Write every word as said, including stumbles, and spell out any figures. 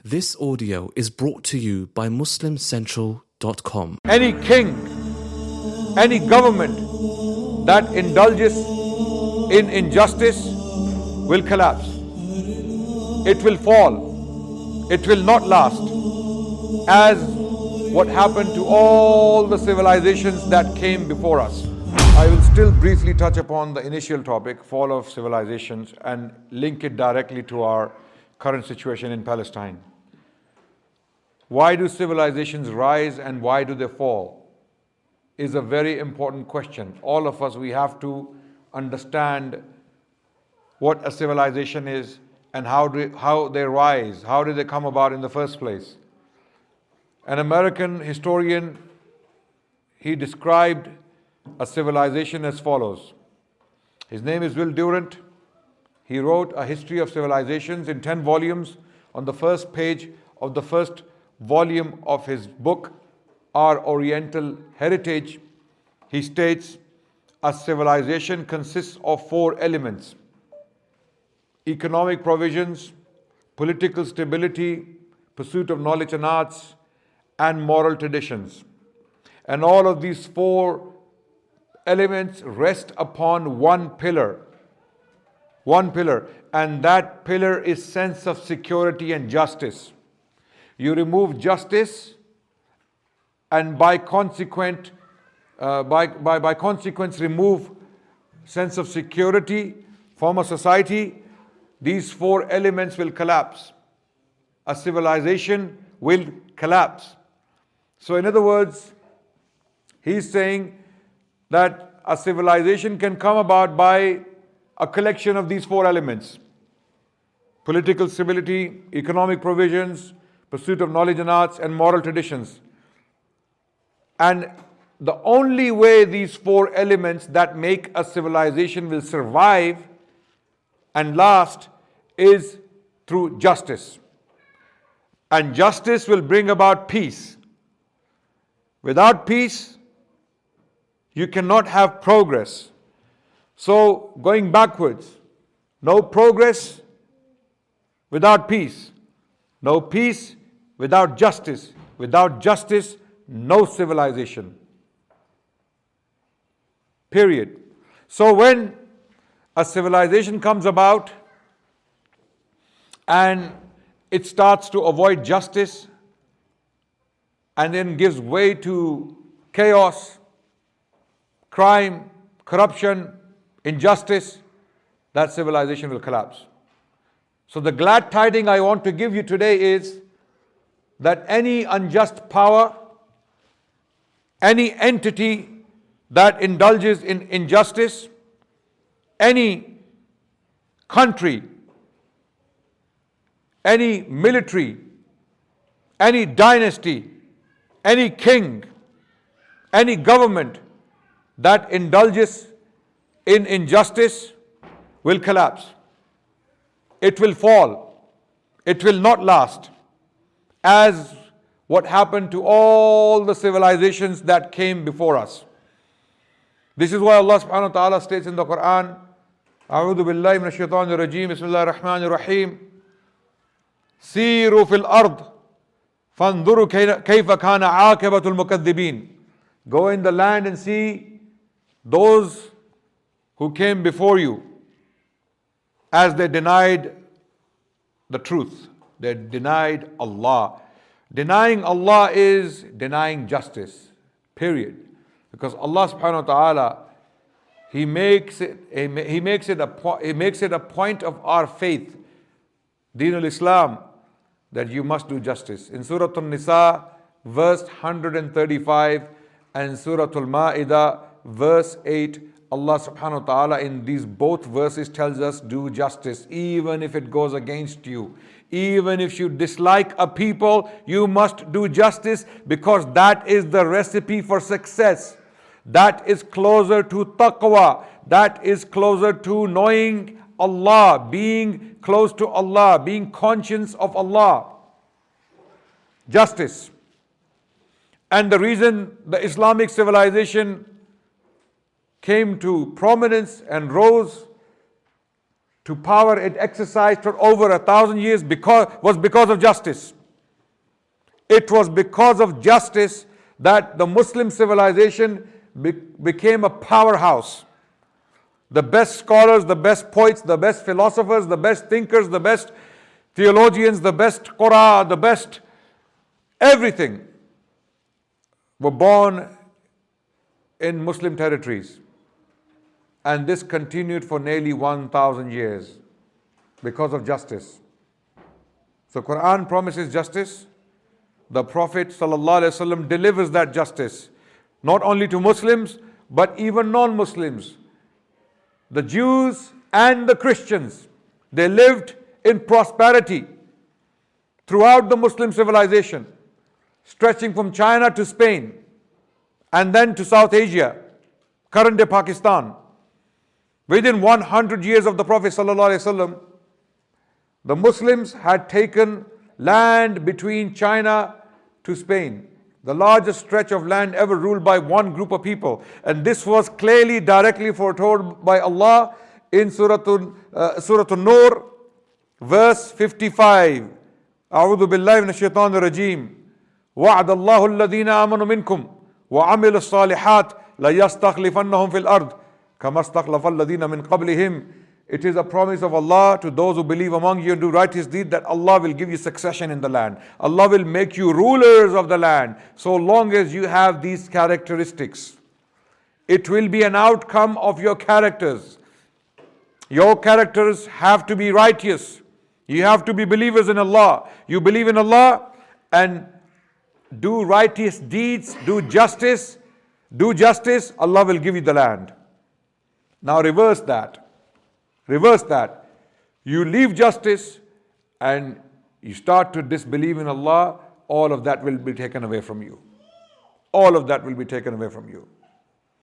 This audio is brought to you by Muslim Central dot com. Any king, any government that indulges in injustice will collapse. It will fall. It will not last. As what happened to all the civilizations that came before us. I will still briefly touch upon the initial topic, fall of civilizations, and link it directly to our current situation in Palestine. Why do civilizations rise and why do they fall? Is a very important question. All of us, we have to understand what a civilization is and how, do, how they rise, how did they come about in the first place. An American historian, he described a civilization as follows. His name is Will Durant. He wrote a history of civilizations in ten volumes. On the first page of the first volume of his book, Our Oriental Heritage, he states, a civilization consists of four elements: economic provisions, political stability, pursuit of knowledge and arts, and moral traditions. And all of these four elements rest upon one pillar. One pillar. And that pillar is sense of security and justice. You remove justice, and by consequent, uh, by, by, by consequence remove sense of security from a society, these four elements will collapse. A civilization will collapse. So in other words, he's saying that a civilization can come about by a collection of these four elements: political stability, economic provisions, pursuit of knowledge and arts, and moral traditions. And the only way these four elements that make a civilization will survive and last is through justice. And justice will bring about peace. Without peace, you cannot have progress. So, going backwards, no progress without peace. No peace without justice. Without justice, no civilization. Period. So when a civilization comes about and it starts to avoid justice and then gives way to chaos, crime, corruption, injustice, that civilization will collapse. So the glad tiding I want to give you today is that any unjust power, any entity that indulges in injustice, any country, any military, any dynasty, any king, any government that indulges in injustice will collapse. It will fall. It will not last. As what happened to all the civilizations that came before us. This is why Allah subhanahu wa ta'ala states in the Quran, A'udhu billahi minash shaitanir rajeem, Bismillahir Rahmanir Rahim, Siru fil ard, Fanduru kayfa kana aqibatul mukaththibin. Go in the land and see those who came before you as they denied the truth. They denied Allah. Denying Allah is denying justice, period. Because Allah subhanahu wa ta'ala, He makes it, He makes it a, He makes it a point of our faith, Deen al-Islam, that you must do justice. In Surah An-Nisa, verse one hundred thirty-five, and Surah Al-Ma'idah, verse eight, Allah subhanahu wa ta'ala in these both verses tells us, do justice, even if it goes against you. Even if you dislike a people, you must do justice, because that is the recipe for success. That is closer to taqwa. That is closer to knowing Allah, being close to Allah, being conscious of Allah. Justice. And the reason the Islamic civilization came to prominence and rose to power it exercised for over a thousand years because, was because of justice. It was because of justice that the Muslim civilization be, became a powerhouse. The best scholars, the best poets, the best philosophers, the best thinkers, the best theologians, the best Qur'an, the best everything were born in Muslim territories. And this continued for nearly one thousand years because of justice. So Quran promises justice. The Prophet ﷺ delivers that justice, not only to Muslims, but even non-Muslims. The Jews and the Christians, they lived in prosperity throughout the Muslim civilization, stretching from China to Spain, and then to South Asia, current day Pakistan. Within one hundred years of the Prophet ﷺ, the Muslims had taken land between China to Spain, the largest stretch of land ever ruled by one group of people. And this was clearly, directly foretold by Allah in Surah, uh, Surah An-Nur, verse fifty-five. A'udhu billahi minash shaitanir rajeem. وَعَدَ اللَّهُ الَّذِينَ آمَنُوا مِنْكُمْ وَعَمِلُوا الصَّالِحَاتِ لَيَسْتَخْلِفَنَّهُمْ فِي الْأَرْضِ كَمَا اسْتَخْلَفَ الَّذِينَ مِنْ قَبْلِهِمْ. It is a promise of Allah to those who believe among you and do righteous deed that Allah will give you succession in the land. Allah will make you rulers of the land so long as you have these characteristics. It will be an outcome of your characters. Your characters have to be righteous. You have to be believers in Allah. You believe in Allah and do righteous deeds, do justice, do justice, Allah will give you the land. Now reverse that. Reverse that. You leave justice and you start to disbelieve in Allah, all of that will be taken away from you. All of that will be taken away from you.